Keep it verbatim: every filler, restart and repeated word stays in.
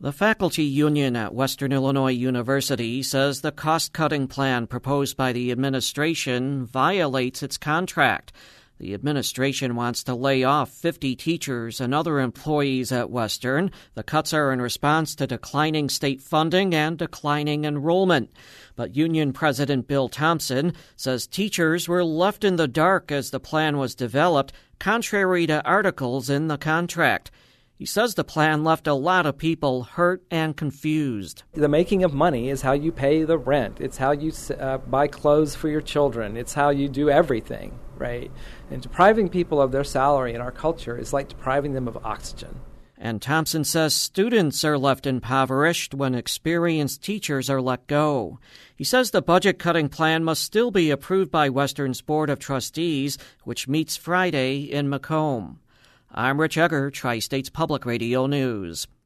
The faculty union at Western Illinois University says the cost-cutting plan proposed by the administration violates its contract. The administration wants to lay off fifty teachers and other employees at Western. The cuts are in response to declining state funding and declining enrollment. But Union President Bill Thompson says teachers were left in the dark as the plan was developed, contrary to articles in the contract. He says the plan left a lot of people hurt and confused. The making of money is how you pay the rent. It's how you uh, buy clothes for your children. It's how you do everything, right? And depriving people of their salary in our culture is like depriving them of oxygen. And Thompson says students are left impoverished when experienced teachers are let go. He says the budget-cutting plan must still be approved by Western's Board of Trustees, which meets Friday in Macomb. I'm Rich Egger, Tri-States Public Radio News.